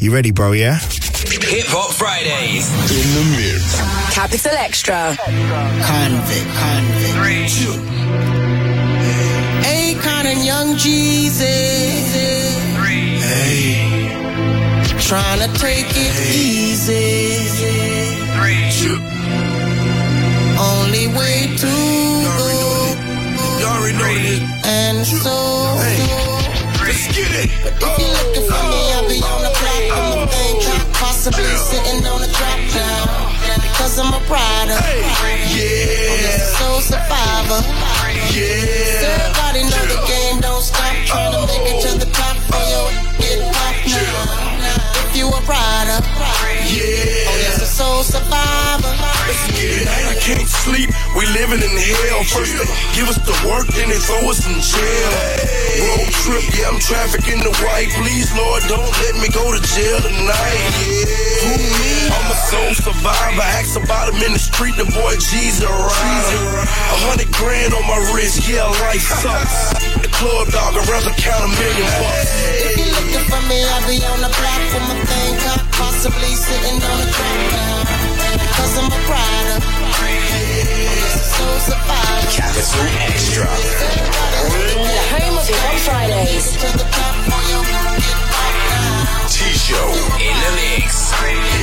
You ready, bro, yeah? Hip Hop Fridays. In the mix. Capital Extra. Convict. 3, 2. Akon and Young Jeezy. 3. Hey. Trying to take it easy. 3, 2. Only way to go. You already know it. And so. Let's get it. If you're looking for me, I'll be on the block on the thing drop. Possibly sitting on a drop down. Because I'm a rider. Yeah. Soul survivor. Yeah. Everybody know the game don't stop. Trying to make it to the top for your get pop now. If you a rider. Yeah. Oh, yes, a soul survivor. Let's get it. I can't sleep. We living in hell. First they give us the work, then they throw us in jail. Road trip, yeah, I'm trafficking the white. Please, Lord, don't let me go to jail tonight. Yeah. Who me? I'm a soul survivor. Ask about him in the street. The boy G's a rider. 100 grand on my wrist. Yeah, life sucks. The club dog, I'd rather count $1 million bucks. If you're looking for me, I'll be on the block with my thing cocked. Possibly sitting on a track now. Because I'm a rider. Soul survivor. Capital Extra. The home of Hip Hop Fridays. T-Show in the mix.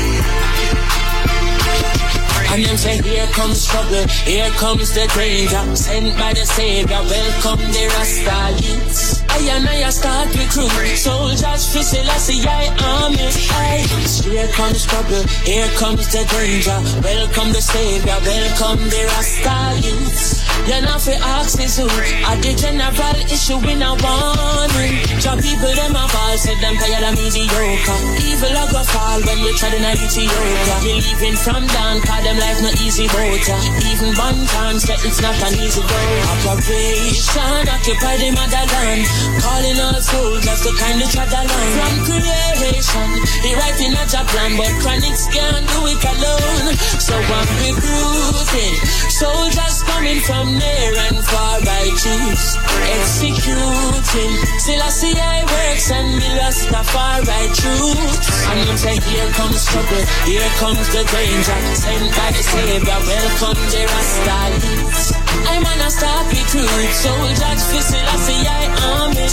And them say, here comes trouble, here comes the danger. Sent by the Savior, welcome the Rasta youths. I and I start recruit soldiers for Selassie army. Aye. Here comes trouble, here comes the danger. Welcome the Savior, welcome the Rasta youths. You're not for axes who are the general issue in a warning. Some people them a fall, said them tired of mediocre. Evil a go fall when you try to not Ethiopia. We leaving from down, cause them life not easy boat. Even one time said it's not an easy go. Operation occupy the motherland, calling all soldiers to kind of tread along. From creation, he writing a job plan, but chronics can't do it alone. So I'm recruiting soldiers coming from near and far by chiefs, executing Selassie I works and me Rastafari truth. And them say here comes trouble, here comes the danger. Sent by the Savior, welcome the Rasta youths. I'm on a stop recruit soldiers for Selassie I army.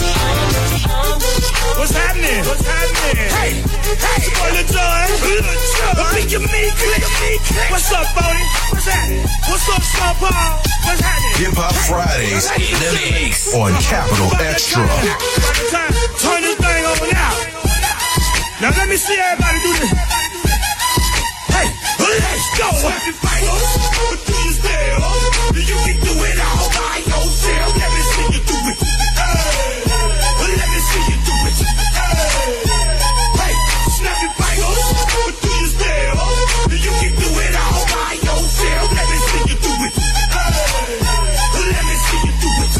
What's happening? What's happening? Hey, it's your boy Lil Jon. Click your me, click your me. What's up, Bodie? What's happening? What's up, Star Paul? What's happening? Hip Hop Fridays In the mix. on Capital Extra. Turn this thing on now. Now let me see everybody do this. Hey, let's go. Happy fighters, but do you still? You can do it all by yourself. Let me see you do it. Let me see you do it. Hey, snap your fingers, but do you still? You can do it all by yourself. Let me see you do it. Let me see you do it.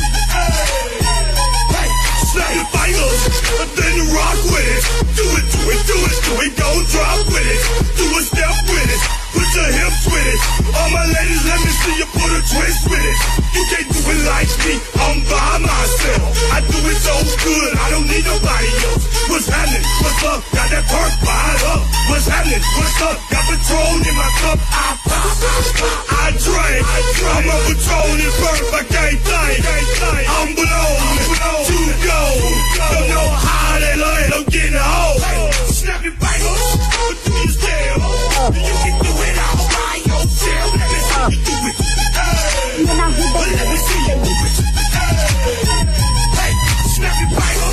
Hey, snap your fingers, but then rock with it. Do it, do it, do it, do it. Don't drop with it. Do a step with it. Put your hips with it. All my ladies, let me see you put a twist with it. You can't do it like me, I'm by myself. I do it so good, I don't need nobody else. What's happening? What's up? Got that perk fired up. What's happening? What's up? Got Patron in my cup. I pop, I drink. I'm a Patron and perk, I can't think. I'm below, to go. Don't know how they love it, I'm getting home. Snap your fingers, but do you still? You can do it all by yourself. Let me see you do it. Let me see you do it. Hey, snap your fingers,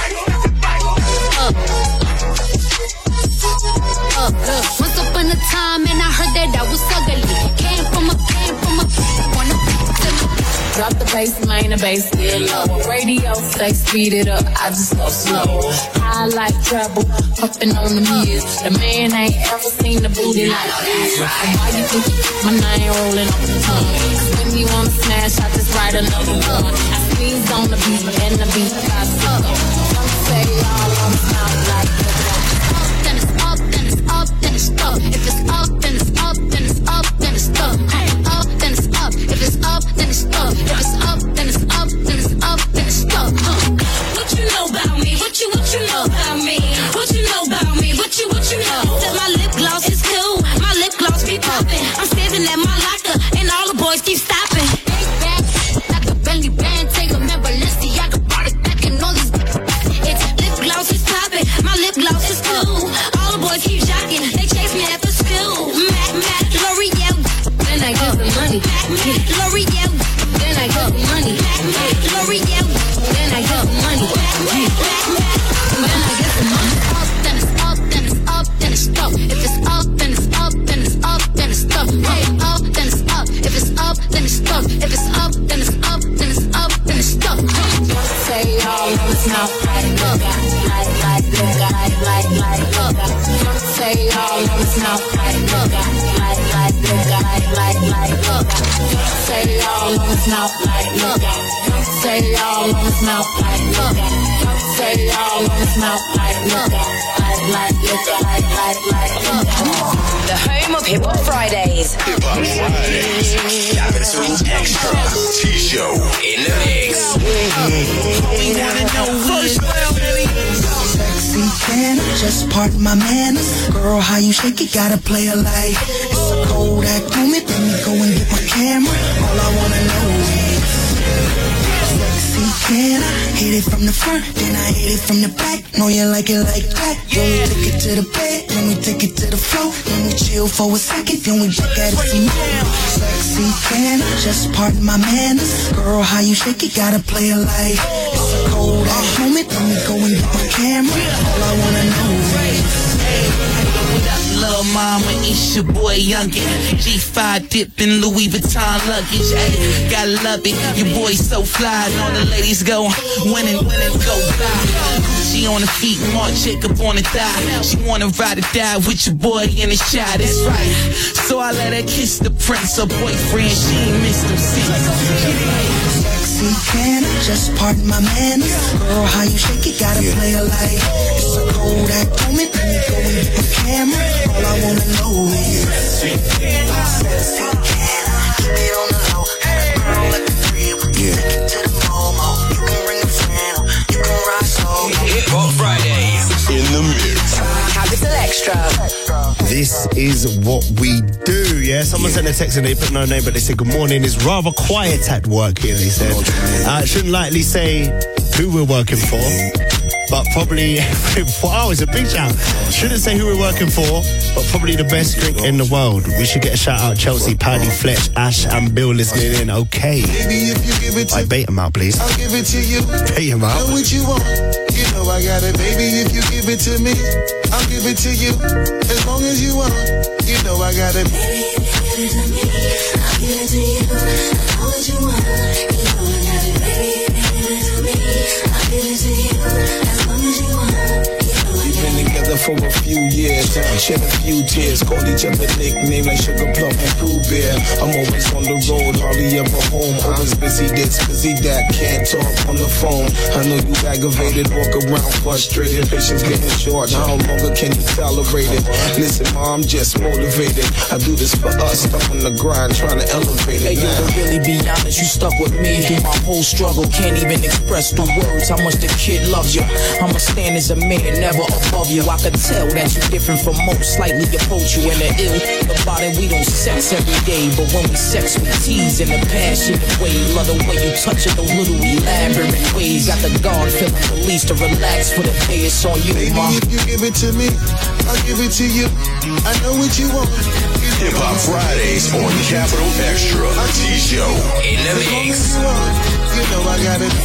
Once upon a time, and I heard that I was ugly. Came from a wanna drop the bass, main the bass get low. Radio say speed it up, I just go slow. I like trouble, puffin' on the mirrors. The man ain't ever seen the booty like this. Why you think you keep my name rolling off the tongue? Cause when you wanna smash, I just write another one. I sneeze on the beat, and the beat got up. Some say all on the mouth like this. Then it's up, then it's up, then it's up. If it's up, then it's up, then it's up, then it's up. Up, then it's up. If it's up, then it's up. If it's up, then it's up, then it's up, then it's up. What you know about me? What you know about me? What you know about me? What Don't say all on his mouth like look. Don't say all on his mouth like look. Don't say all on his mouth like look. Don't say all on his mouth like look. The home of Hip Hop Fridays. Hip Hop Fridays. Capital Extra. T-Show in the mix. We wanna know first sexy can, just pardon my manners. Girl, how you shake it, gotta play a like. It's a cold act moment, let me go and get my camera. All I wanna know is sexy can I hit it from the front, then I hit it from the back. Know you like it like that. Then we take it to the bed, then we take it to the floor. Then we chill for a second, then we back at it some more. Sexy can I just pardon my manners. Girl, how you shake it, gotta play a like. It's a cold act moment, let me go and get my camera. All I wanna know is Lil' mama, it's your boy Youngin. G5 dipping Louis Vuitton luggage. Ay, gotta love it, your boy so fly. And all the ladies go winning, go fly. Gucci on the feet, Marc Jacob on the thigh. She wanna ride or die with your boy in the shot, that's right. So I let her kiss the prince, her boyfriend, she ain't missed him since. sexy can I just pardon my manners. Girl, how you shake it, gotta play a like. It's a cold act moment, let me go and get the camera. All I wanna know is sexy can I keep it on the low. Girl, let me free with you. Take it to the Momo. You can bring a friend, you can ride solo. Hip Hop Fridays in the mix. Capital Extra. This is what we do, yeah? Someone sent a text and they put no name, but they said, good morning, it's rather quiet at work here, they said. Shouldn't likely say who we're working for, but probably, it's a big shout. Shouldn't say who we're working for, but probably the best drink in the world. We should get a shout out, Chelsea, Paddy, Fletch, Ash, and Bill listening in. Okay. Baby, if you give it to I bait them out, please. I'll give it to you. Bait them out. Know what you want. You know I got it, baby. If you give it to me, I'll give it to you. As long as you want, you know I got it. Baby, if you give it to me, I'll give it to you. As long as you want, you know I got it. Baby, if you give it to me, I'll give it to you. As long as you want, you know I got it. Been together for a few years, shed a few tears, called each other nicknames like Sugar Plum and Pooh Bear. I'm always on the road, hardly ever home. Always busy this, busy that, can't talk on the phone. I know you aggravated, walk around frustrated, patience getting short. How longer can you tolerate it? Listen, ma, I'm just motivated. I do this for us, stuck on the grind, trying to elevate it. Hey, yo, to really be honest, you stuck with me through my whole struggle. Can't even express through words how much the kid loves you. I'ma stand as a man, never above you. I could tell that you different from most, slightly approach you in the ill. About it, we don't sex every day, but when we sex, we tease in a passionate way. Love the way you touch it, those little elaborate ways. Got the guard feeling released to relax for the day. It's on you, baby, ma. if you give it to me, I'll give it to you. I know what you want. Hip Hop Fridays on Capital Extra. T-Show in the mix. You know I got it.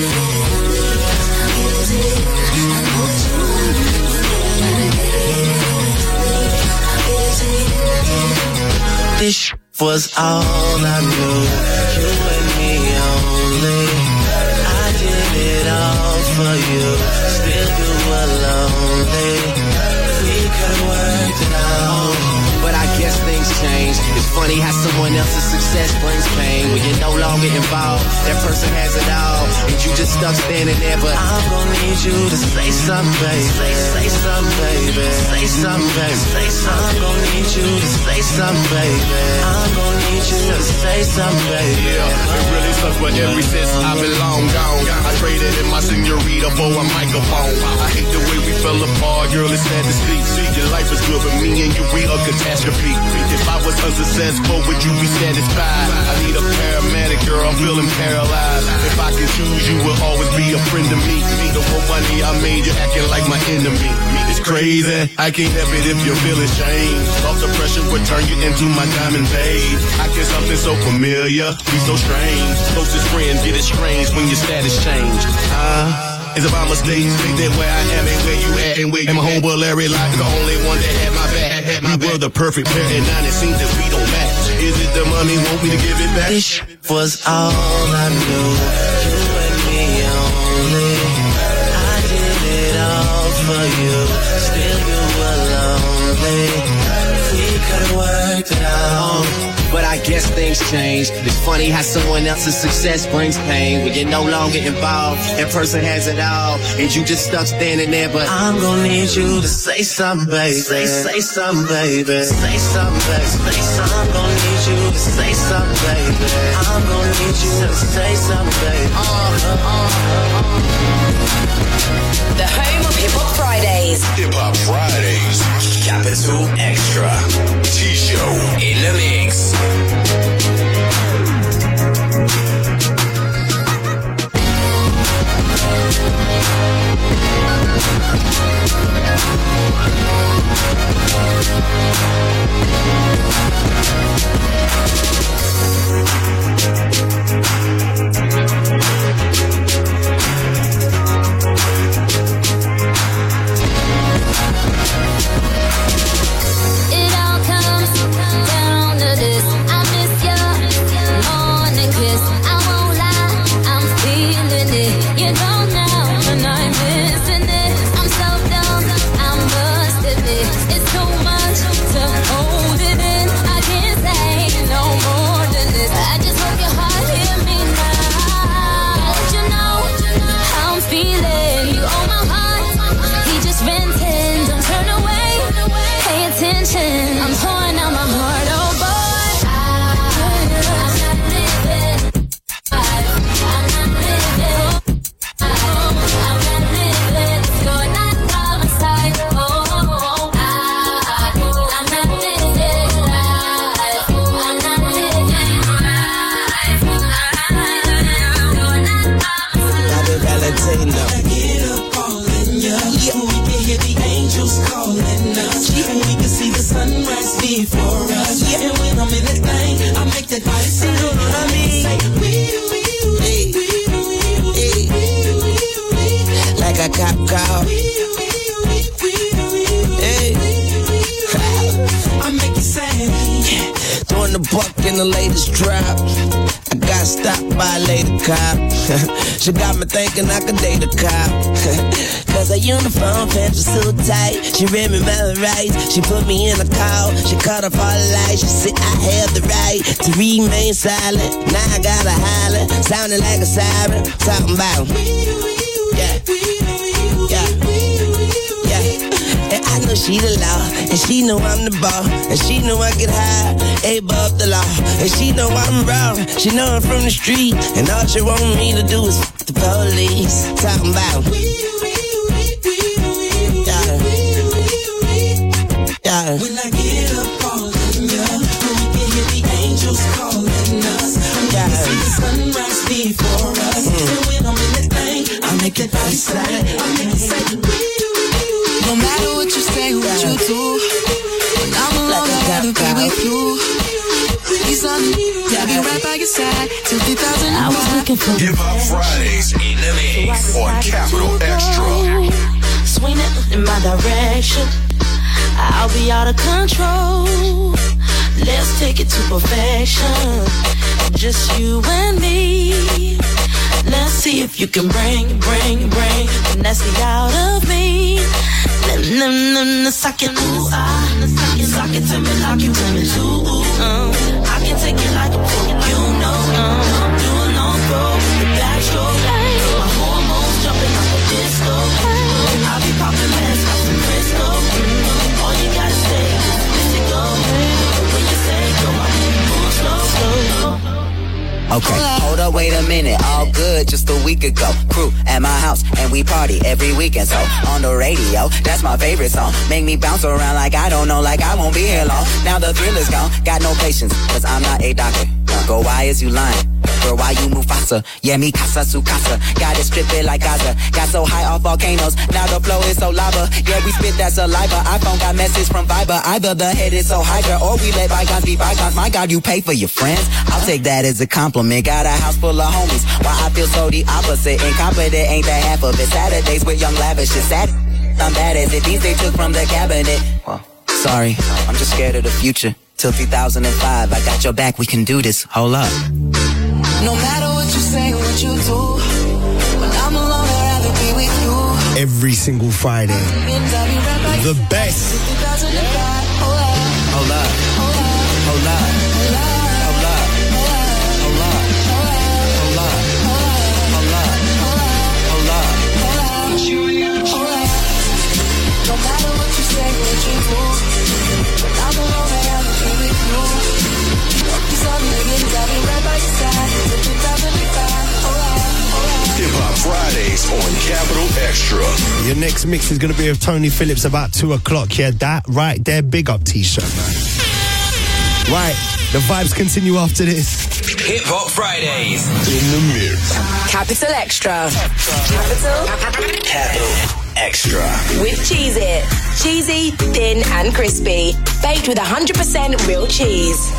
This was all I knew. You and me only. I did it all for you. Still you were lonely. We could work it out, but I guess things change. It's funny how someone else's success brings pain when you're no longer involved. That person has it all, and you just stuck standing there. But I'm gonna need you to say something, baby. Say something, baby. Say something, baby. Say something. I'm gonna need you to say something, baby. I'm gonna need you to say something, baby. Yeah, it really sucks, but ever since I've been long gone, I traded in my senorita for a microphone. I hate the way we fell apart, girl, it's sad to see. Your life is good, but me and you, we a catastrophe. If I was unsuccessful, would you be satisfied? I need a paramedic, girl, I'm feeling paralyzed. If I can choose, you will always be a friend to me. The more money I made, you're acting like my enemy. It's crazy, I can't help it if you're feeling shame. Off the pressure would turn you into my diamond babe. I get something so familiar, be so strange. Closest friends get it strange when your status change. It's about mistakes, think that where I am ain't where you at. And my homeboy Larry Locke, the only one that had my back. We were the perfect pair, and now it seems that we don't match. Is it the money, want me to give it back? This was all I knew. You and me only. I did it all for you. work it out. But I guess things change. It's funny how someone else's success brings pain when you're no longer involved. That person has it all, and you just stuck standing there. But I'm gonna need you to say something, baby. Say something, baby. Say something, baby. Say something. I'm gonna need you to say something, baby. I'm gonna need you to say something, baby. The home of Hip Hop Fridays. Hip Hop Fridays. Capital Extra. T-Show. In the mix. It all comes down to this. I miss your morning kiss. I won't lie, I'm feeling it. You don't know, and I'm missing it. I'm so dumb, I must admit. It's too much to hold it in. I can't say no more than this. I just hope your heart hear me now. Let you know how I'm feeling. You own my heart. He just rented. Don't turn away. Pay attention. I'm pouring out my heart. Oh boy, I'm not living. I'm not living. I'm not living. You're not by my side. Oh, I'm not living life. I'm not living life. You're not by my side. Bobby Valentino. Get up all in ya. So we can hear the angels calling us. And we can see the sunrise before us. And when I'm in that thing, I make that body sing. You know what I mean? Say, Like a cop car. Hey. I make you sing. Throwing the buck in the latest drop. I got stopped by a lady cop. She got me thinking I could date a cop. Cause her uniform pants were so tight. She read me my rights. She put me in a call. She cut off all the lights. She said I have the right to remain silent. Now I gotta holler, sounding like a siren. Talking about and I know she the law, and she know I'm the ball, and she know I get high, above the law, and she know I'm wrong, she know I'm from the street, and all she want me to do is f*** the police. Talking about When I get up all in ya, we can hear the angels calling us. And we can see the sunrise before us. And when I'm in that thing, I make that body slide. I make it say, no matter what you say, what you do, when I'm alone, I'd rather be with you. Please, honey, I'll be right by your side till 2000. I was looking for Hip Hop Fridays. In the mix. On Capital Extra. Swing it in my direction, I'll be out of control. Let's take it to perfection, just you and me. Let's see if you can bring the nasty out of me. Suck it, ooh, suck it to me like you want me to. I can take it like a pro, you know. Doing on pro, the backstroke. My hormones jumping like a disco. I'll be popping mask off some Frisco. All you gotta say is to go. When you say go, I move slow. Okay, hold up, wait a minute, all good just a week ago. Crew at my house, and we party every weekend. So, on the radio, that's my favorite song. Make me bounce around like I don't know, like I won't be here long. Now the thrill is gone, got no patience, cause I'm not a doctor. Go, why is you lying? Girl, why you move faster? Yeah, me casa su casa. Got it stripping like Gaza. Got so high off volcanoes, now the flow is so lava. Yeah, we spit that saliva. iPhone got message from Viber. Either the head is so high, girl, or we let bygones be bygones. My God, you pay for your friends. I'll take that as a compliment. Got a house full of homies. Why I feel so the opposite. Incompetent ain't the half of it. Saturdays with young lavish. It's sad. I'm bad as it. These they took from the cabinet. Well, sorry, I'm just scared of the future. Till 2005, I got your back, we can do this. Hold up. No matter what you say, what you do, when I'm alone, I'd rather be with you. Every single Friday. The best. Hold up. Hold up. Hold up. Hold up. Hold up. Hold up. Hold up. No matter what you say, what you do, I'm the one that I'll be with you. These are millions, I'll be right by your side till 2005. Hip Hop Fridays on Capital Extra. Your next mix is going to be with Tony Phillips about 2 o'clock. Yeah, that right there. Big up T-shirt, man. Right, the vibes continue after this. Hip Hop Fridays. In the mix. Capital Extra. Capital Extra. With Cheez-It. Cheesy, thin and crispy. Baked with 100% real cheese.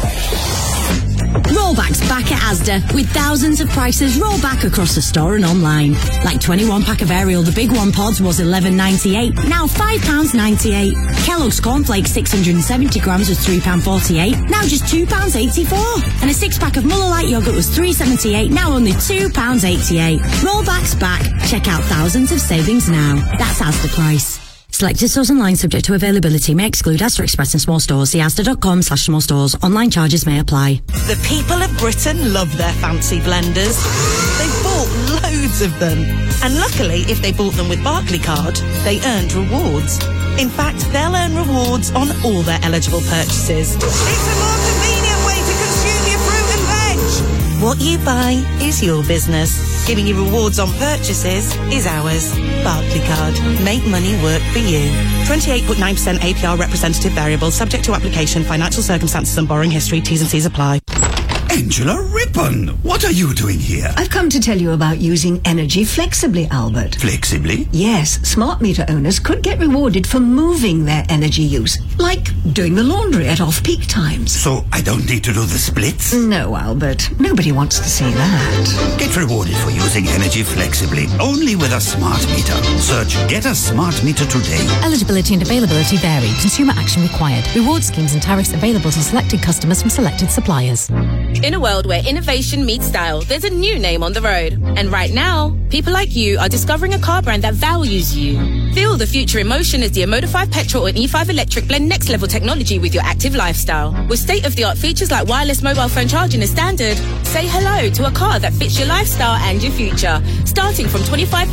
Rollback's back at Asda with thousands of prices roll back across the store and online. Like 21 pack of Ariel, the big one pods was $11.98, now £5.98. Kellogg's Cornflakes 670 grams was £3.48, now just £2.84. And a 6-pack of Muller Light yogurt was $3.78, now only £2.88. Rollback's back. Check out thousands of savings now. That's Asda price. Selected stores online subject to availability may exclude Asda Express and small stores. See asda.com/small stores. Online charges may apply. The people of Britain love their fancy blenders. They've bought loads of them. And luckily, if they bought them with Barclaycard, they earned rewards. In fact, they'll earn rewards on all their eligible purchases. It's a more convenient way to consume your fruit and veg. What you buy is your business. Giving you rewards on purchases is ours. Barclaycard. Make money work for you. 28.9% APR representative variable, subject to application, financial circumstances and borrowing history. T's and C's apply. Angela Rippon, what are you doing here? I've come to tell you about using energy flexibly, Albert. Flexibly? Yes, smart meter owners could get rewarded for moving their energy use, like doing the laundry at off-peak times. So I don't need to do the splits? No, Albert. Nobody wants to see that. Get rewarded for using energy flexibly, only with a smart meter. Search Get a Smart Meter today. Eligibility and availability vary. Consumer action required. Reward schemes and tariffs available to selected customers from selected suppliers. In a world where innovation meets style, there's a new name on the road. And right now, people like you are discovering a car brand that values you. Feel the future in motion as the Emoda 5 Petrol and E5 Electric blend next level technology with your active lifestyle. With state-of-the-art features like wireless mobile phone charging as standard, say hello to a car that fits your lifestyle and your future. Starting from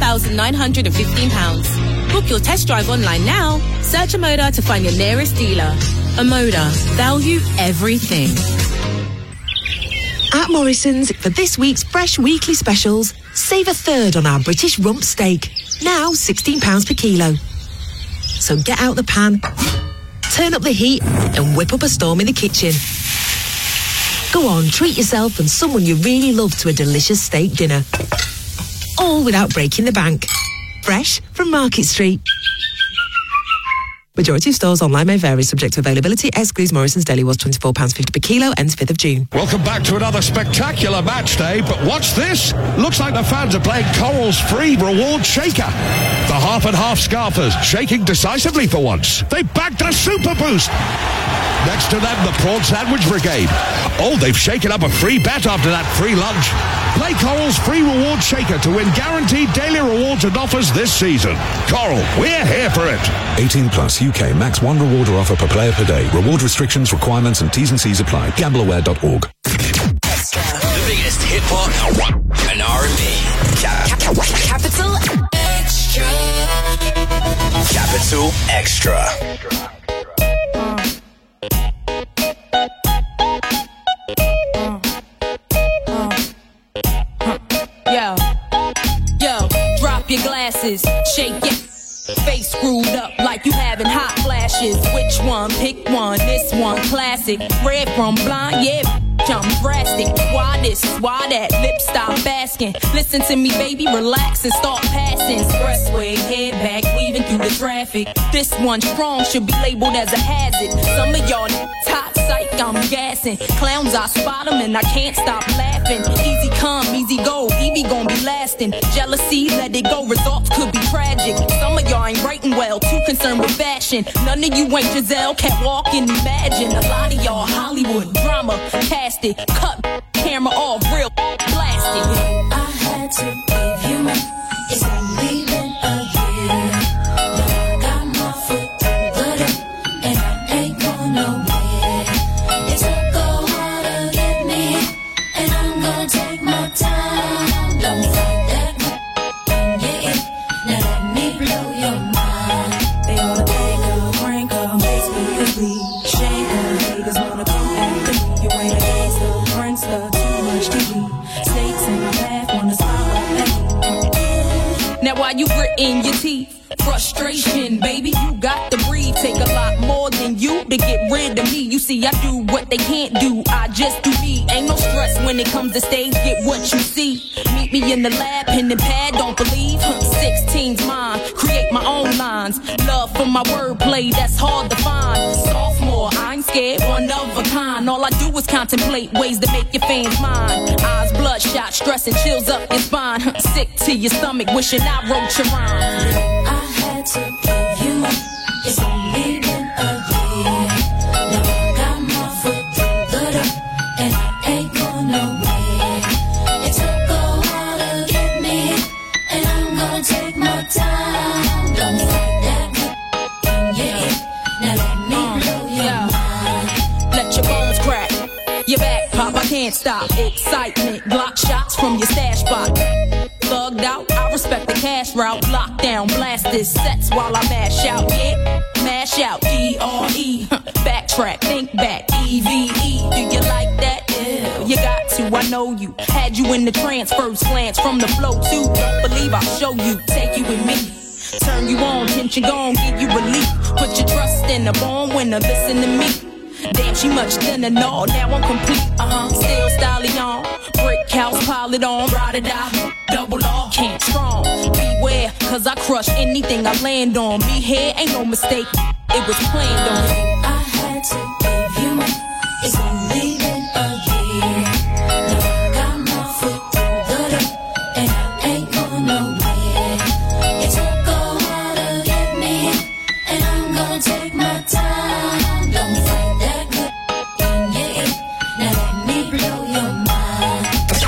£25,915. Book your test drive online now. Search Emoda to find your nearest dealer. Emoda. Value everything. At Morrison's, for this week's fresh weekly specials, save a third on our British rump steak, now £16 per kilo. So get out the pan, turn up the heat and whip up a storm in the kitchen. Go on, treat yourself and someone you really love to a delicious steak dinner. All without breaking the bank. Fresh from Market Street. Majority of stores online may vary, subject to availability. Excludes Morrison's Deli was £24.50 per kilo, ends 5th of June. Welcome back to another spectacular match day, but what's this? Looks like the fans are playing Coral's free reward shaker. The half and half scarfers shaking decisively for once. They bagged a super boost. Next to them, the Prawn Sandwich Brigade. Oh, they've shaken up a free bet after that free lunch. Play Coral's free reward shaker to win guaranteed daily rewards and offers this season. Coral, we're here for it. 18 plus UK max 1 reward or offer per player per day. Reward restrictions, requirements and T's and C's apply. Gambleaware.org. The biggest hip hop and R&B. Capital Extra. Capital Extra. Yo, drop your glasses, shake it. Face screwed up like you having hot flashes. Which one? Pick one. This one classic. Red from blind, yeah. I'm drastic. Why this? Why that? Lip stop asking. Listen to me, baby, relax and start passing. Expressway, head back, weaving through the traffic. This one strong should be labeled as a hazard. Some of y'all top psych, I'm gassing. Clowns, I spot them and I can't stop laughing. Easy come, easy go, Evie gon' be lasting. Jealousy, let it go, results could be tragic. Some of y'all ain't writing well, too concerned with fashion. None of you ain't Giselle, can't walk and imagine. A lot of y'all Hollywood drama, cast it, cut camera off, real blasted. I had to leave you, it's only been a year. Now I got my foot through the door, and I ain't going nowhere. It took a Frustration, baby, you got to breathe. Take a lot more than you to get rid of me. You see, I do what they can't do. I just do me. Ain't no stress when it comes to stage. Get what you see. Meet me in the lab, pen and pad. Don't believe 16's mine. Create my own lines. Love for my wordplay, that's hard to find. Sophomore, I ain't scared, one of a kind. All I do is contemplate ways to make your fans mine. Eyes bloodshot, stress and chills up your spine. Sick to your stomach, wishing I wrote your rhyme. I had to give you up. It's only been a year. Now I got my foot through the door, and I ain't going nowhere. It took a while to get me, and I'm gonna take my time. Don't fight that good, yeah. Now let me blow your mind. Let your bones crack, your back pop, I can't stop. Excitement, block shots from your stash spot. Thugged out, I respect the cash route. Lockdown, blast this sets while I mash out. Yeah, mash out, D-R-E. Backtrack, think back, E-V-E. Do you like that? Yeah, you got to, I know you. Had you in the trance, first glance from the flow too. Don't believe I'll show you, take you with me. Turn you on, tension gone, give you relief. Put your trust in a born winner, listen to me. Damn, she much thinner, no, now I'm complete. Still stallion, brick house, pile it on, ride or die, double R, can't strong. Beware, cause I crush anything I land on. Me here ain't no mistake, it was planned on. I had to give you up. It's only been a year. Now I got my foot through the door, and I ain't going nowhere. It took a while to get me, and I'm gonna take my time. Don't fight that good, yeah. Now let me blow your mind.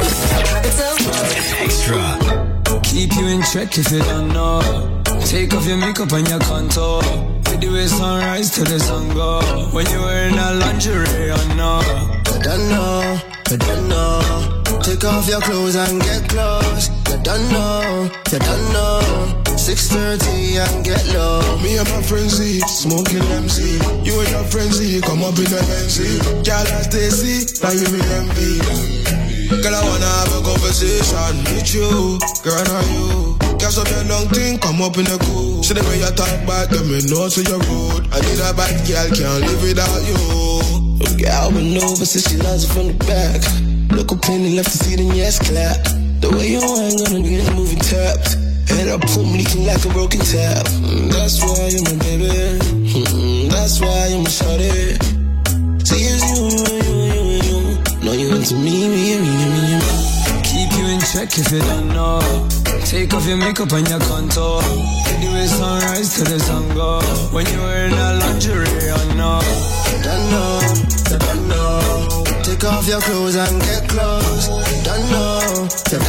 Extra. Keep you in check if you don't know. Take off your makeup and your contour. With the way sunrise to the sun go. When you're wearing a lingerie, I know. I don't know. Take off your clothes and get close. You don't know. 6:30 and get low. Me and my friends smoking MC. You and your friends come up in the MC. Girl, I stay see, now you me envy. Girl, I wanna have a conversation with you. Girl, are you? Guess up your long thing, come up in the cool. See the way you talk back, let me know to your road. I need a bad girl, can't live without you. Girl, been over since she loves it from the back. Look up in the left to see the yes clap. The way you ain't gonna get the moving tapped. And I put me leaking like a broken tap. That's why you're my baby. That's why you're my shawty. See, it's you. No, you into me. Keep you in check if you don't know. Take off your makeup and your contour. The way sunrise to the sun go. When you're wearing a lingerie, I know. Don't know. Take off your clothes and get close. Don't know.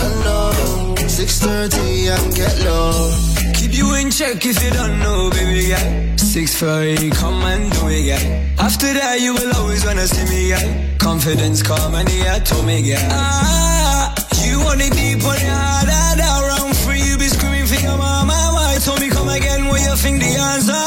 6:30 and get low. Keep you in check if you don't know, baby girl. 6:30, come and do it, girl. After that, you will always wanna see me, girl. Confidence come and the heart told me, girl. You want it deep on your heart, around free, you be screaming for your mama. Why told me come again when you think the answer?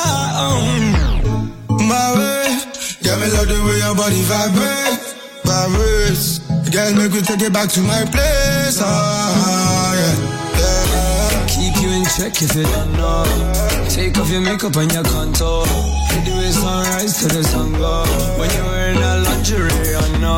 My way, yeah, me love the way your body vibrates. Girl, make me take it back to my place. Yeah. Keep you in check if you don't know. Take off your makeup and your contour. The way sunrise to the sun go. When you're wearing a lingerie, I know.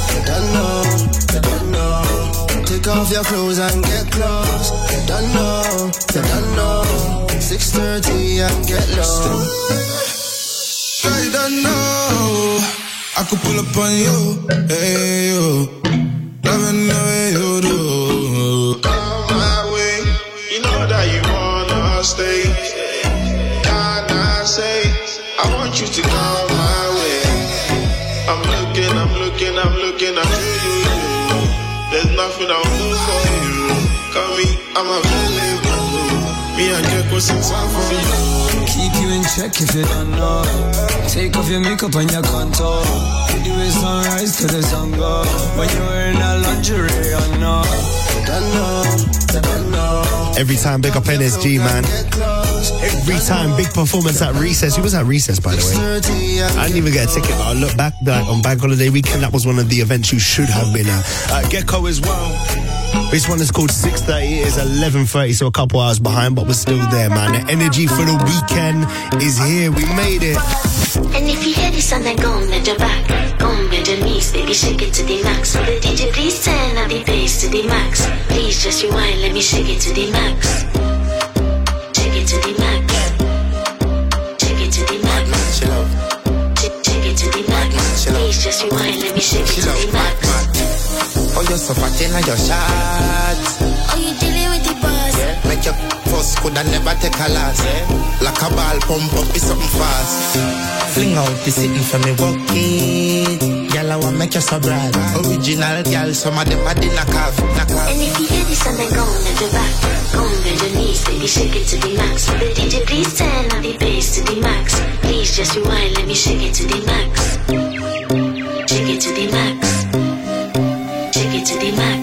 Don't know. Take off your clothes and get close. Don't know. 6:30 and get low. I don't know. I could pull up on you, hey you. Loving the way you do. On my way, you know that you wanna stay. Can I say, I want you to come my way. I'm looking at you. There's nothing I'll do for you. Come me, I'm available. Me and Jack was in time for you. Keep you in check if you don't know. Take off your makeup and your contour. The way sunrise to the sun go. When you're wearing a lingerie, I know. Don't know. Every time, big up NSG, man. Every time, big performance at Recess. Who was at Recess, by the way? I didn't even get a ticket, but I look back on Bank Holiday Weekend. That was one of the events you should have been at. Gecko as well. This one is called 6:30. It is 11:30, so a couple hours behind, but we're still there, man. The energy for the weekend is here. We made it. And if you hear this song, then go and bend your back. Go and bend your knees, baby, shake it to the max. Will the DJ please turn up the bass to the max? Please just rewind, let me shake it to the max. Shake it to the max. Shake it to the max. Shake it to the max. Please just rewind, let me shake it to the max. Oh, you're so fat in your shots. Oh, you dealing with the boss? Yeah. Make your first could I never take a loss. Yeah. Like a ball pump up with something fast. Fling out the sitting for me walk it. Girl, I want make you so bright. Original girl, some of them are the knockoff. And if you hear this song, then go and bend your back. Go and bend your knees, baby, shake it to the max. Will the DJ please turn up the bass to the max? Please just rewind, let me shake it to the max. Shake it to the max. Shake it to the max.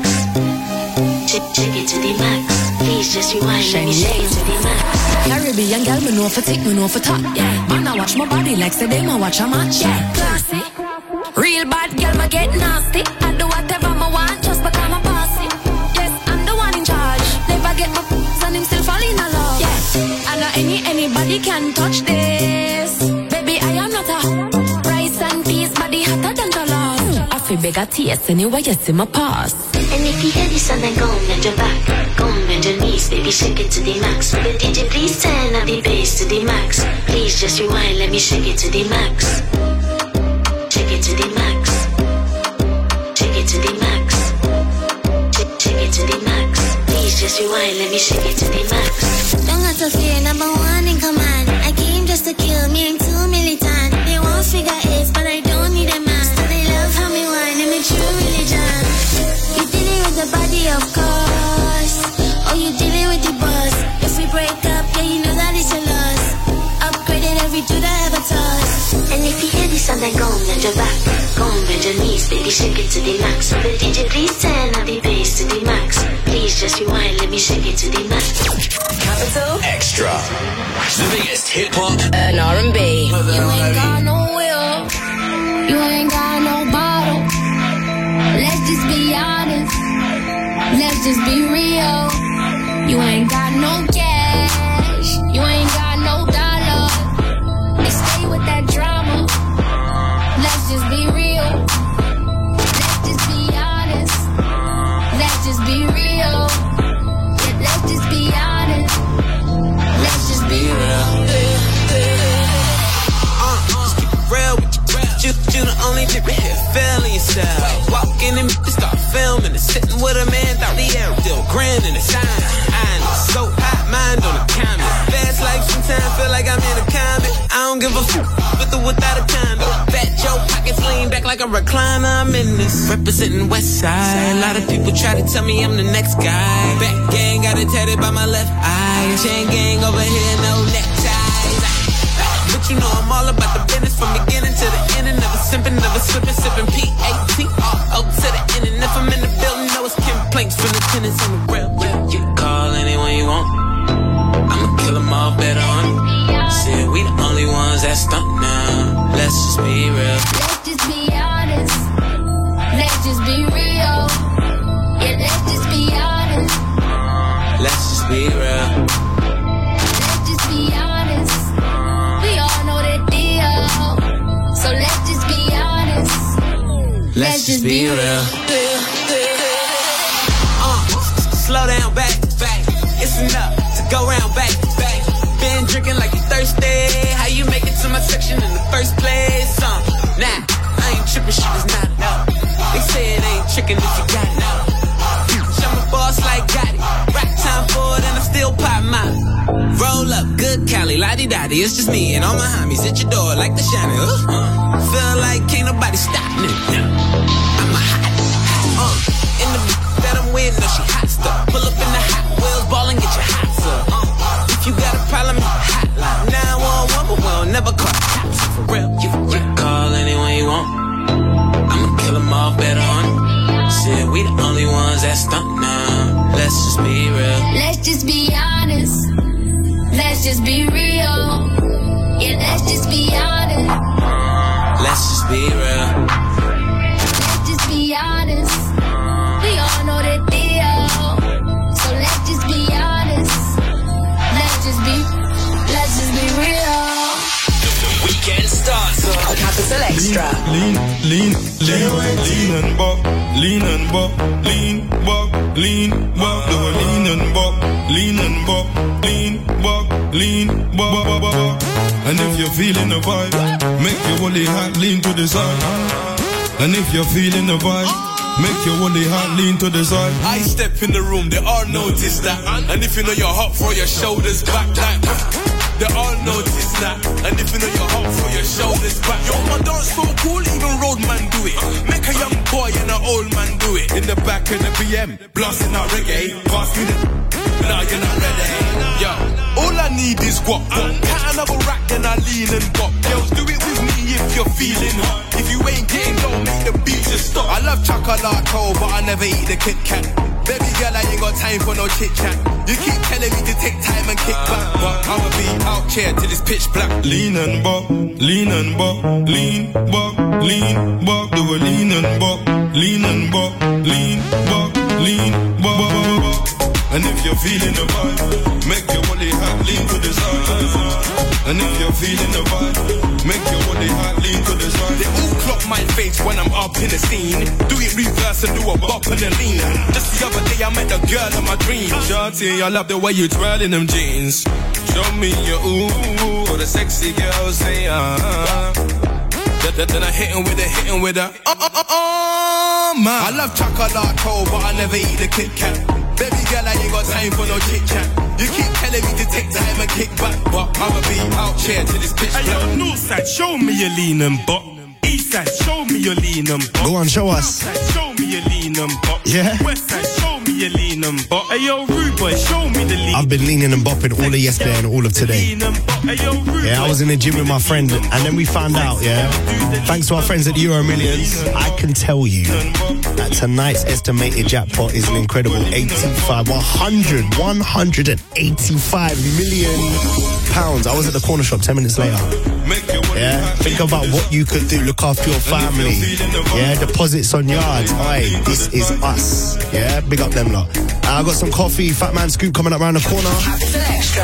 Shake it to the max. Please just rewind, let me shake it to the max. Caribbean girl, me know for tick, me know for top. Yeah, man, I watch my body like say them I watch a match. Yeah, classy. Real bad girl, me get nasty. I do whatever I want just because I'm bossy. Yes, I'm the one in charge. Never get my and him still fall in love. Yeah, and not anybody can touch this. Baby, I am not a rice and peas, body hotter than jollof. I feel bigger taste anyway, you see my pass. And if you hear this song, then go and bend your back. Go and bend your knees, baby, shake it to the max. Will the DJ please turn up the bass to the max? Please just rewind, let me shake it to the max. Shake it to the max. Shake it to the max. Shake it to the max. Please just rewind, let me shake it to the max. Don't have to fear, number one in command. I came just to kill me, I'm too militant. They won't figure eight, but I don't need a man. So they love how me whine, I'm a true religion. You dealing with the body, of course. Oh, you dealing with the boss. If we break up, yeah, you know that it's a loss. Upgraded every dude I ever touched. And if you hear this song, then go and bend your back. Go and bend your knees, baby, shake it to the max. Will the DJ please turn up the bass to the max? Please just rewind, let me shake it to the max. Capital Extra. The biggest hip hop and R&B. You ain't got no will. You ain't got no bottle. Let's just be honest. Let's just be real. You ain't got no cash. You ain't got no dollar. You stay with that drama. Let's just be real. Let's just be honest. Let's just be real. Yeah, let's just be honest. Let's just be real. Just keep it real with you. You the only nigga here feeling yourself. Walking in and start filming and sitting with a man, thought he had still grinning and sign. I'm so hot, mind on the comment. Fast life sometimes feel like I'm in a comic. I don't give a fuck with or without a condom. Fat Joe pockets lean back like a recliner. I'm in this representing West Side. A lot of people try to tell me I'm the next guy. Back gang got it tatted by my left eye. Chain gang over here, no neckties. But you know I'm all about the business from beginning to the end. And never simping, never slipping, sipping P-A-T-R-O to the end. And if I'm in the building, know it's complaints from the tenants on the real. You can call anyone you want. I'ma kill them all better on. Said we the only ones that stunt now. Let's just be real. Let's just be honest. Let's just be real. Yeah, let's just be honest. Let's just be real. Let's just be honest. We all know the deal. So let's just be honest. Let's just be real. Slow down, back. It's enough to go round, back. Been drinking like you thirsty. How you make it to my section in the first place? Nah, I ain't tripping, shit is not enough. They say it ain't tricking if you got it. I'm a boss like Gotti. Rock time for it and I still pop mine. Roll up, good Cali, la-di-da-di. It's just me and all my homies at your door like the shiny. Feel like can't nobody stop me. I'm a hot. In the that I'm with, no, she hot stuff. Pull up in the Hot Wheels, ball and get your hot stuff. If you got a problem, hotline 911, but we'll never call cops. For real, you can call anyone you want. I'ma kill them all better on. Said we the only ones that stunt now. Let's just be real. Let's just be honest. Let's just be real. Yeah, let's just be honest. Let's just be real. Let's just be honest. We all know the deal. Capital Extra. Lean and buck, lean and buck, lean, buck, lean, buck, do a lean and buck, lean and buck, lean, buck, lean, buck. And if you're feeling the vibe, make your woolly hat lean to the side. And if you're feeling the vibe, make your woolly hat lean to the side. I step in the room, they all notice that. And if you know you're hot, throw your shoulders back like they all notice that. And if you know you're hot, throw your shoulders back. Yo, my dance so cool, even road man do it. Make a young boy and an old man do it. In the back of the BM, blasting out reggae. Pass me the... Now you're not ready. Yo, all I need is guap. Cat another rack, then I lean and bop. Girls, do it with me if you're feeling hot. If you ain't getting low, make the beat just stop. I love chocolate cold, but I never eat the Kit Kat. Baby girl, I ain't got time for no chit chat. You keep telling me to take time and kick back, but I'ma be out here till it's pitch black. Lean and buck, lean and buck, lean, buck, lean, buck. Do a lean and buck, lean and buck, lean, buck, lean, buck. And if you're feeling the vibe, make your woolly hat lean to the side. And if you're feeling the vibe, make your woolly hat lean to the side. They all clock my face when I'm up in the scene. Do it reverse and do a bop and a lean. Just the other day I met the girl of my dreams. Shawty, I love the way you twirl in them jeans. Show me your ooh, or the sexy girl say Then I hit him with a man. I love chocolate cold, but I never eat the Kit Kat. Baby girl, I ain't got time for no chit chat. You keep telling me to take time and kick back, but I'ma be out here till it's pitch black. Hey yo, north side, show me your lean and bop. East side, show me your lean and bop. Go on, show us. South side, show me your lean and bop. Yeah. West side, show me your lean and bop. Hey yo, rude boy, show me the lean. I've been leaning and bopping all of yesterday and all of today. Yeah, I was in the gym with my friend, and then we found out, thanks to our friends at Euro Millions, I can tell you that tonight's estimated jackpot is an incredible 185 million pounds. I was at the corner shop 10 minutes later. Yeah, think about what you could do. Look after your family. Yeah, deposits on yards. Aye, this is us. Yeah, big up them lot. I got some coffee, Fat Man Scoop coming up around the corner. Capital Extra.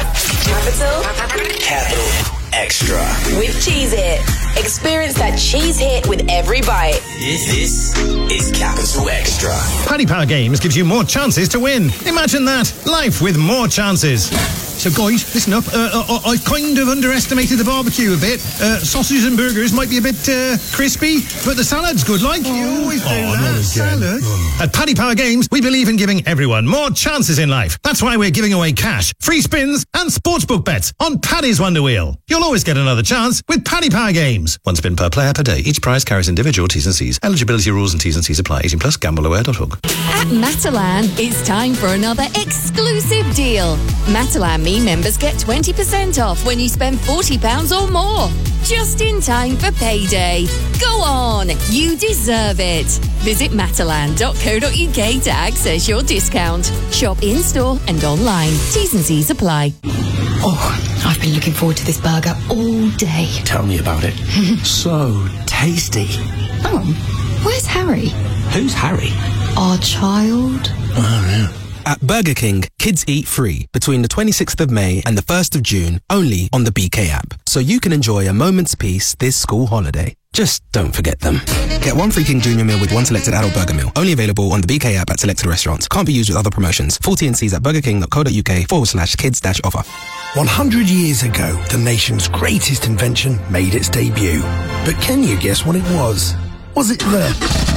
Capital Extra. With Cheese It. Experience that cheese hit with every bite. This is Capital Extra. Paddy Power Games gives you more chances to win. Imagine that. Life with more chances. So guys, listen up. I've kind of underestimated the barbecue a bit. Sausages and burgers might be a bit crispy, but the salad's good, like. You always do that. Salad. At Paddy Power Games, we believe in giving everyone more chances in life. That's why we're giving away cash, free spins, and sportsbook bets on Paddy's Wonder Wheel. You'll always get another chance with Paddy Power Games. One spin per player per day. Each prize carries individual T's and C's. Eligibility rules and T's and C's apply. 18 plus. Gambleaware.org. At Matalan, it's time for another exclusive deal. Matalan Me members get 20% off when you spend £40 or more. Just in time for payday. Go on, you deserve it. Visit matalan.co.uk to access your discount. Shop in-store and online. T's and C's apply. Oh, I've been looking forward to this burger all day. Tell me about it. So tasty. Oh, where's Harry? Who's Harry? Our child. Oh, yeah. At Burger King, kids eat free between the 26th of May and the 1st of June, only on the BK app. So you can enjoy a moment's peace this school holiday. Just don't forget them. Get one free King Junior meal with one selected adult burger meal. Only available on the BK app at selected restaurants. Can't be used with other promotions. Full T&Cs at burgerking.co.uk/kids-offer. 100 years ago, the nation's greatest invention made its debut. But can you guess what it was? Was it the...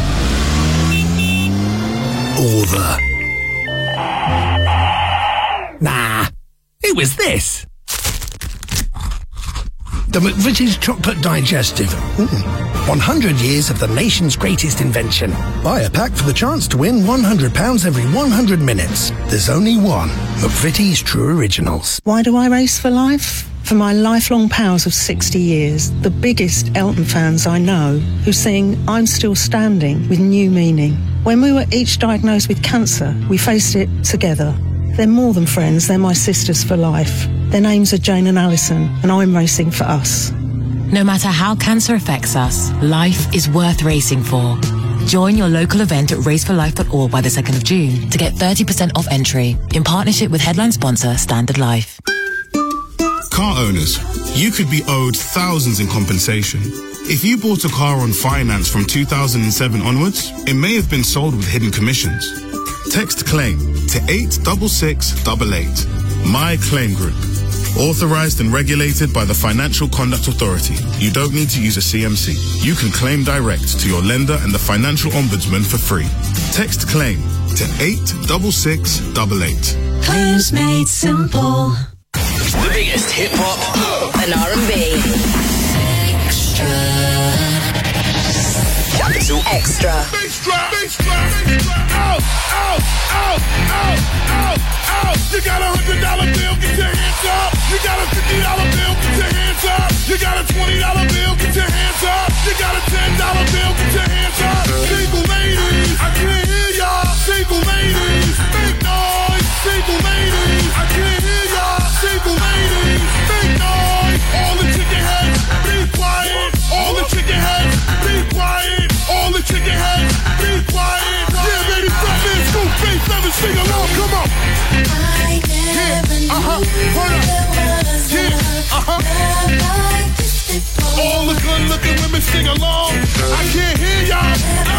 or the... Nah, it was this. The McVitie's Chocolate Digestive. 100 years of the nation's greatest invention. Buy a pack for the chance to win £100 every 100 minutes. There's only one. McVitie's True Originals. Why do I race for life? For my lifelong pals of 60 years, the biggest Elton fans I know, who sing I'm Still Standing with new meaning. When we were each diagnosed with cancer, we faced it together. They're more than friends, they're my sisters for life. Their names are Jane and Alison, and I'm racing for us. No matter how cancer affects us, life is worth racing for. Join your local event at raceforlife.org by the 2nd of June to get 30% off entry in partnership with headline sponsor Standard Life. Car owners, you could be owed thousands in compensation. If you bought a car on finance from 2007 onwards, it may have been sold with hidden commissions. Text claim to 86688. My Claim Group. Authorized and regulated by the Financial Conduct Authority. You don't need to use a CMC. You can claim direct to your lender and the Financial Ombudsman for free. Text claim to 86688. Claims made simple. The biggest hip hop and R&B. Capital Extra. You got a $100 bill, get your hands up. You got a $50 bill, get your hands up. You got a $20 bill, get your hands up. You got a $10 bill, get your hands up. Single ladies, I can't hear y'all. Single ladies, make noise. Single ladies, I can't hear y'all. Single ladies, make noise. All the chicken heads, be quiet. All the chicken heads, be quiet. All the chicken heads, be quiet. Yeah, baby, stop this. Scoop, bass, never sing along. Come on. All the good looking women sing along. I can't hear y'all.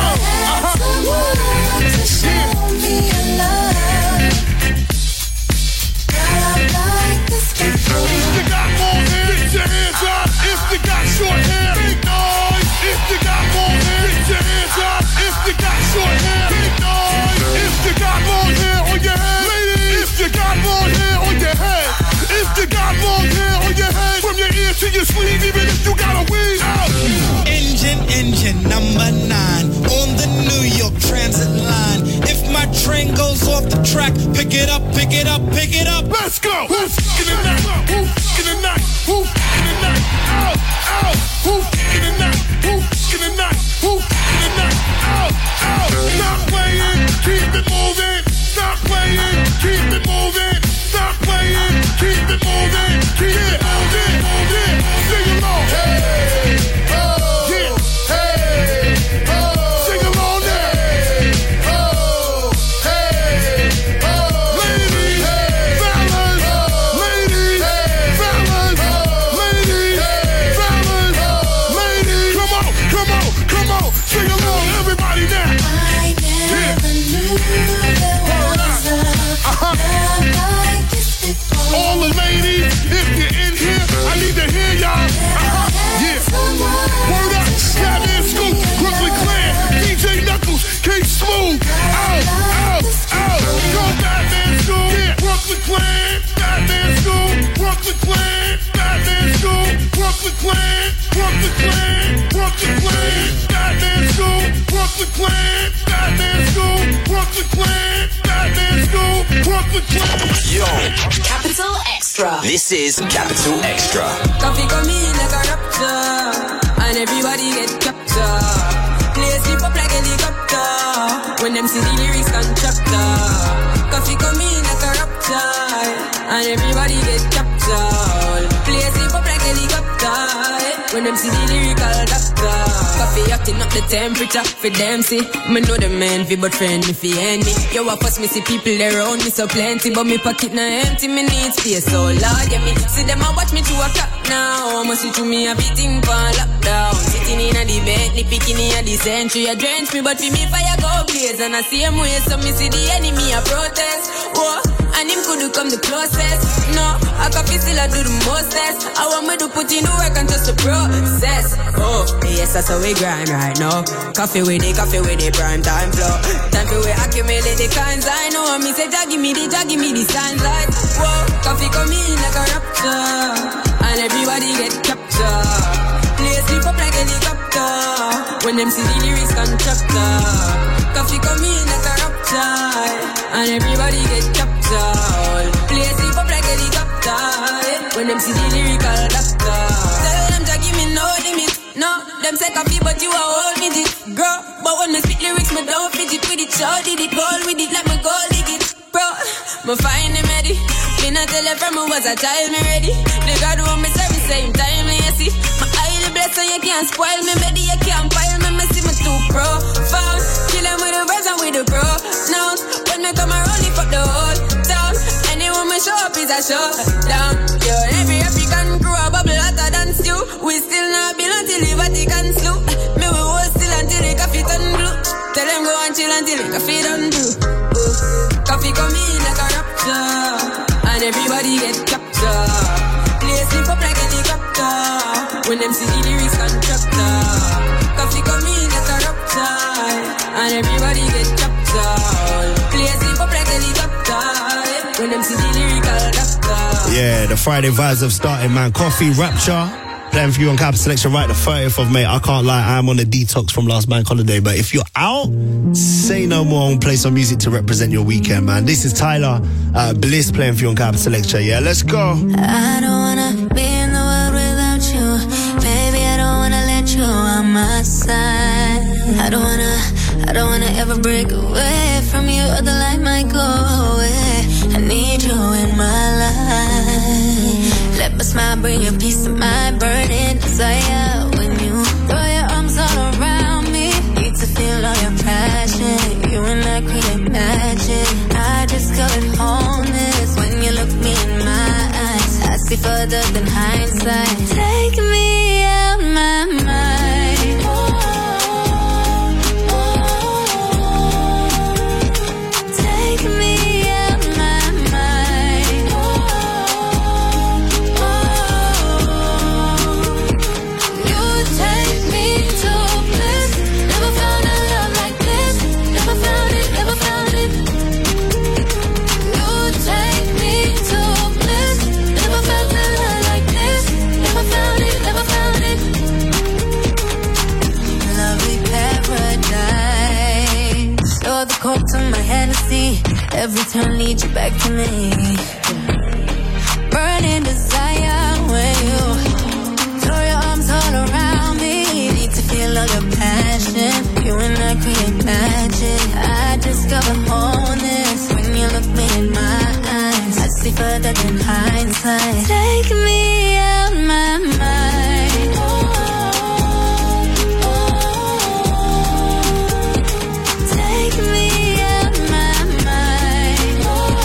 If you got more hair, get your hands up. If you got short hair, big noise. If you got more hair, get your hands up. If you got short hair, big noise. If you got more hair on your head, ladies. If you got more hair on your head. If you got long hair on your head, from your ear to your sleeve, even if you got a weave out. Engine number 9 on the New York Transit line. If my train goes off the track, pick it up, pick it up, pick it up. Let's go. Who's in the night? Who's in the night? Who's in the night? Out, out. Who's in the night? Who's in the night? Who's in the night? Out, out. Stop playing, keep it moving. Stop playing, keep it moving. Stop playing, keep it moving. Keep it moving, moving. Sing along. Hey, oh, yeah. Hey, oh. Sing along there. Hey, oh, hey, oh. Ladies, hey, fellas, oh. Ladies, hey, fellas, oh. Ladies, hey, fellas, oh. Ladies. Come on, come on, come on. Sing along, everybody now. I never knew there was all the ladies, if you're in here, I need to hear y'all. Yeah. Word up, Batman Scoop, Brooklyn Clan, DJ Knuckles, K-Smooth. Out, out, out. Go Batman Scoop. Yeah. Brooklyn Clan, Batman Scoop, Brooklyn Clan, Batman Scoop, Brooklyn Clan, Brooklyn Clan, Brooklyn Clan, Batman Scoop, Brooklyn Clan, Batman Scoop, Brooklyn Clan, Batman Scoop, Brooklyn Clan. Yo. Capital Extra. This is Capital Extra. Coffee come in like a raptor, and everybody get captured. Play sleep up like a helicopter, when them see the lyrics contractor. Coffee come in like a raptor, and everybody get captured. Play sleep up like a helicopter, when them see the lyrical doctor. Coffee acting up the temperature for them see. Me know the man fi but friend me fi end me. Yo I fuss me see people around me so plenty, but me pocket na empty, me need space so large. Yeah me see them a watch me to a clock now. Must see to me a beating for lockdown. Sitting in a the Bentley, picking in the century. A drench me but fi me fire go blaze. And I see him way so me see the enemy a protest. Whoa. And him could come the closest. No, I coffee still I do the mostest. I want me to put in the work and just the process. Oh, yes, that's how we grind right now. Coffee with the prime time flow. Time for we accumulate the kinds I know. Me say, give me the signs like, whoa. Coffee come in like a raptor, and everybody get captured. Play sleep up like a helicopter, when them see the lyrics contractor. Coffee come in like a raptor, and everybody get captured. Play sleep up like a helicopter, when them see the lyrical doctor. Tell them to give me no limit. No, them say coffee but you are all with it, girl. But when me spit lyrics, me don't fit it with it. Show did it, goal with it, like me go dig it, bro. Me find them ready. Me not tell them from me was a child, me ready. They got to me service same time, me see. My eye blessed so you can't spoil me, baby, you can't pile me, me see me too profound. Kill them with the words and with the pronouns. When me come around, lift up the whole town. Anyone me show up is a showdown. Yo, every African crew a bubble hotter than stew. We still not build until the Vatican slew. Me we hold still until the coffee turn blue. Tell them go and chill until the coffee done do. Coffee come in like a rapture, and everybody get captured. Play slip up like a helicopter when them see the lyrics constructor. Coffee come in like a rapture, and everybody get captured. Play slip up like a helicopter when them see the lyrical doctor. Yeah, the Friday vibes have started, man. Coffee, Rapture, playing for you on Capital Selection right the 30th of May. I can't lie, I'm on a detox from last bank holiday, but if you're out, say no more and play some music to represent your weekend, man. This is Tyler Bliss playing for you on Capital Selection. Yeah, let's go. I don't wanna be in the world without you, baby. I don't wanna let you on my side. I don't wanna ever break away from you, or the light might go away. I need you in my life. Let my smile bring you peace of mind, burning desire. When you throw your arms all around me, need to feel all your passion. You and I create magic. I discovered wholeness when you look me in my eyes. I see further than hindsight. Take me out my mind. Take me out my mind. You take me to bliss. Never found a love like this. Never found it, never found it. You take me to bliss. Never felt a love like this. Never found it, never found it. Lovely paradise. You're the coke to my Hennessy. Every turn leads you back to me. Burning desire when you throw your arms all around me. Need to feel all your passion. You and I create magic. I discover wholeness when you look me in my eyes. I see further than hindsight. Take me out my mind. Take me out my mind.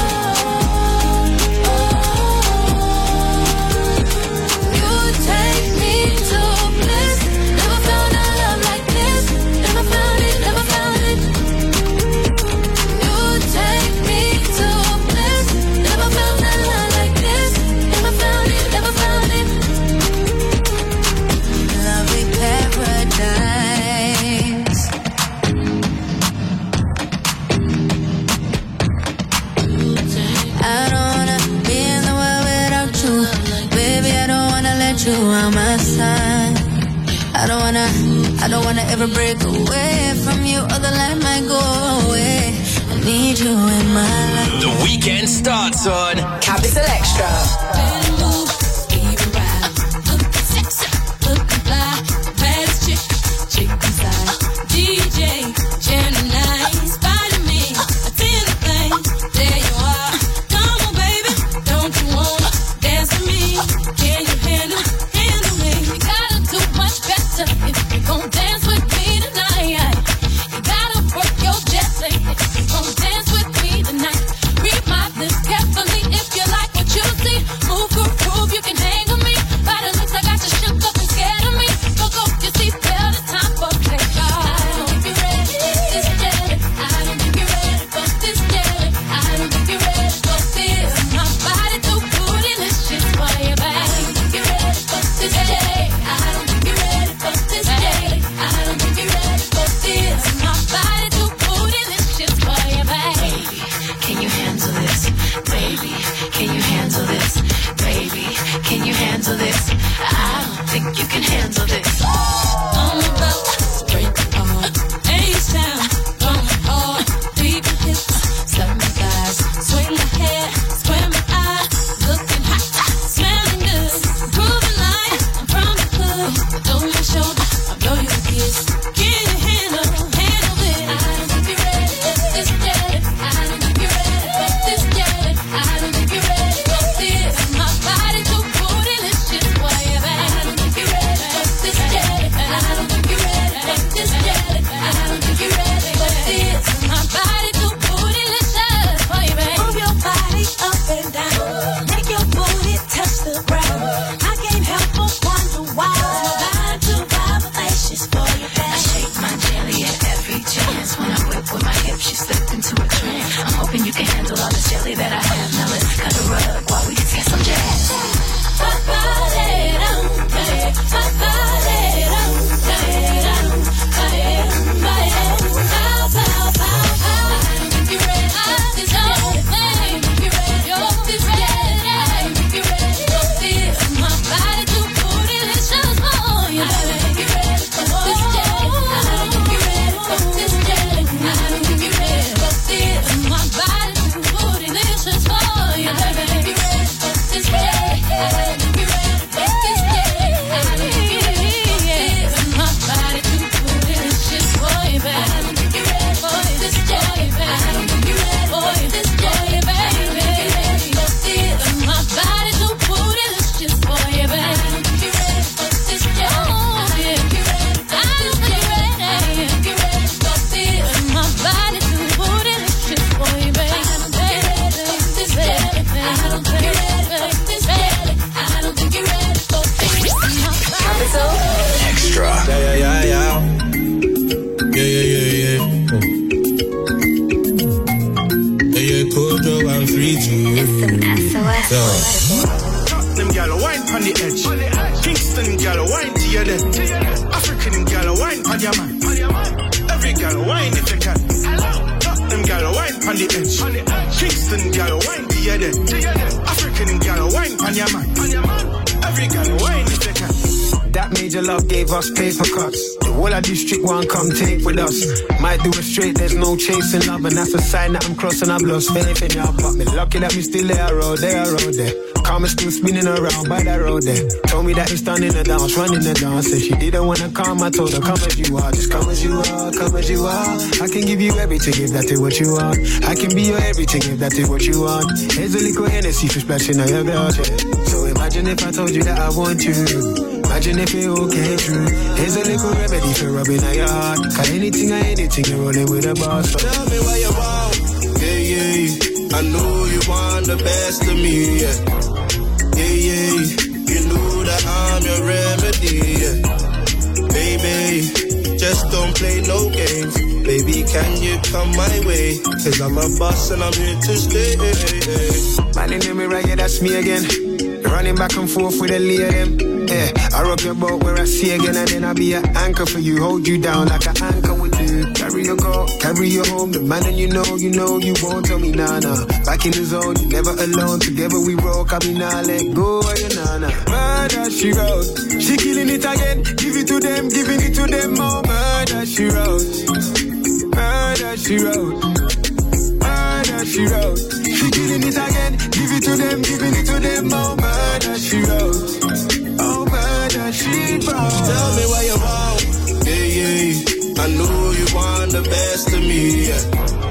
You take me to bliss. Never found a love like this. Never found it, never found it. You take me to bliss. Never found a love like this. Never found it, never found it. Lovely paradise. I don't wanna be in the world without you, baby. I don't wanna let you on my side. I don't wanna ever break away from you, or the light might go away. I need you in my life. The weekend starts on Capital Extra. DJ, Gemini, Spider-Man, attend the thing. There you are. Come on, baby. Don't you wanna dance with me? Can you handle me? You gotta do much better if you gon' dance with me tonight. You gotta work your jet if you gon' dance with me tonight. Read my lips carefully if you like what you see. Move, groove, you can hang with me. By the looks, I got you shook up and scared of me. Go, you see, fell the time for play. This. I don't think you can handle this. I'm about to break apart. H-Town, going hard. Deep hips, slap my thighs, swing my hair, square my eyes, looking hot, smelling good, grooving like I'm from the club. Over my shoulder, I blow you a kiss. Can you handle it? I don't think you're ready for this jelly. I don't think you're ready for this jelly. I don't think you're ready for this. My body too cool. Move your body up and down. the edge. Kingston gal wine to your dead. African gal wine on your man. Every gal wine if you can. Tottenham gal wine on the edge. Kingston gal wine to your dead. African gal wine on your man. Every gal wine if you can. That major love gave us paper cuts. The whole of District 1 come take with us. Might do it straight, there's no chasing love. And that's a sign that I'm crossing, I've lost faith in y'all. But me lucky that me still there, road there. Karma still spinning around by that road there. Told me that he's done in the dance, running the dance. Said she didn't wanna come, I told her come as you are. Just come as you are, come as you are. I can give you everything if that is what you want. I can be your everything if that is what you want. Here's a little Hennessy for splashing on your girl, yeah. So imagine if I told you that I want you. Imagine if it all came true. Here's a little remedy for rubbing on your heart. Cause anything or anything, you're rolling with a boss. So tell me what you want. Yeah. I know you want the best of me. Yeah. You know that I'm your remedy. Yeah. Baby, just don't play no games. Baby, can you come my way? Cause I'm a boss and I'm here to stay. Man in the mirror, yeah, that's me again. Running back and forth with a lay of them. Yeah, I rock your boat where I see again, and then I'll be an anchor for you. Hold you down like an anchor would do. Carry your car, carry you home. The man and you know you won't tell me nah. Back in the zone, you never alone. Together we rock, I be nah, let go of your nana. Murder she wrote, she killing it again. Give it to them, giving it to them more. Murder she wrote, murder she wrote, murder she wrote. She killing it again, give it to them, giving it to them more. Murder she wrote. Tell me what you want. Yeah. I know you want the best of me. Yeah.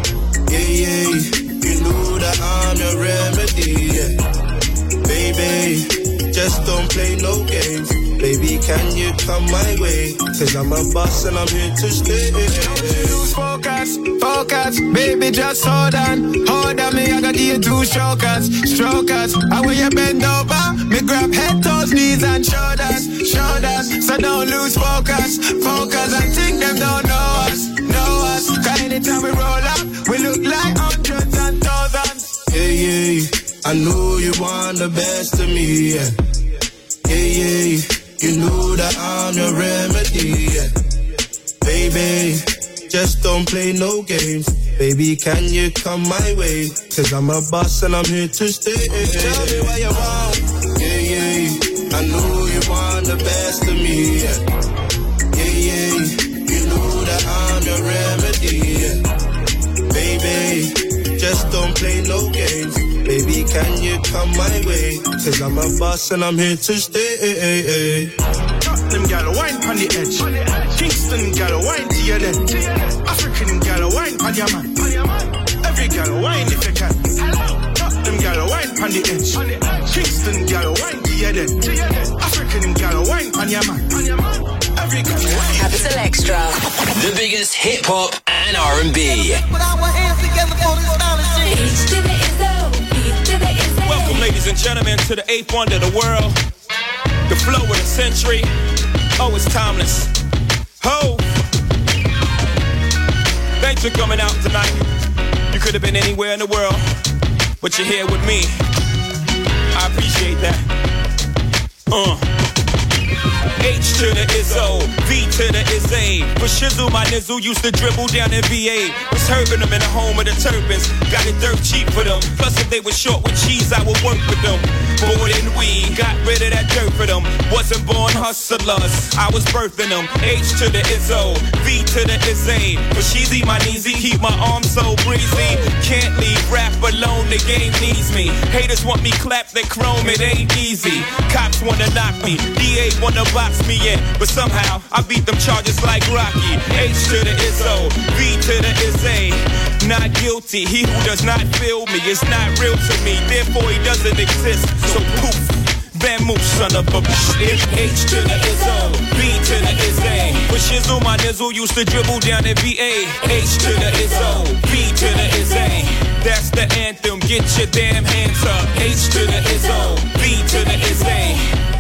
You know that I'm your remedy. Yeah. Baby, just don't play no games. Baby, can you come my way? Cause I'm a boss and I'm here to stay. Lose focus, baby, just hold on. Hold on, me, I gotta give you 2 strokers. I want you bend over, me grab head, toes, knees and shoulders. So don't lose focus. I think them don't know us. Cause anytime we roll up, we look like hundreds and thousands. Yeah, I know you want the best of me. Yeah. You know that I'm your remedy. Yeah. Baby, just don't play no games. Baby, can you come my way? Cause I'm a boss and I'm here to stay. Tell me what you want. Yeah. I know you want the best of me. Yeah. You know that I'm your remedy. Yeah. Baby, just don't play no games. Baby, can you come my way? Cause I'm a boss and I'm here to stay. Tottenham gal wine on the edge. Kingston gal wine to your dead. African gal wine on your man. Every gal wine if you can. Tottenham gal wine on the edge. Kingston gal wine to your dead. African gal wine on your man. Every gal wine. Capital Extra. The biggest hip hop and R&B. Put our hands together for this astonishing. Welcome, ladies and gentlemen, to the 8th wonder of the world. The flow of the century. Oh, it's timeless. Ho! Thanks for coming out tonight. You could have been anywhere in the world, but you're here with me. I appreciate that. H to the Izzo, V to the Izzy. For shizzle, my nizzle used to dribble down in VA. Was herbing them in the home of the turbans. Got it dirt cheap for them. Plus, if they were short with cheese, I would work with them. More than we got rid of that dirt for them. Wasn't born hustlers, I was birthing them. H to the Izzo, V to the Izzy. For sheezy, my kneesy, keep my arms so breezy. Can't leave rap alone, the game needs me. Haters want me clap, they chrome, it ain't easy. Cops wanna knock me, DA wanna box me in, but somehow I beat them charges like Rocky. H to the Izzo, V to the Izzy. Not guilty, he who does not feel me is not real to me, therefore he doesn't exist. So poof, Van Moose, son of a bitch. H to the Izzo, B to the Izzy. For shizzle, my nizzle used to dribble down in VA. H to the Izzo, B to the Izzy. That's the anthem, get your damn hands up. H to the Izzo, B to the Izzy.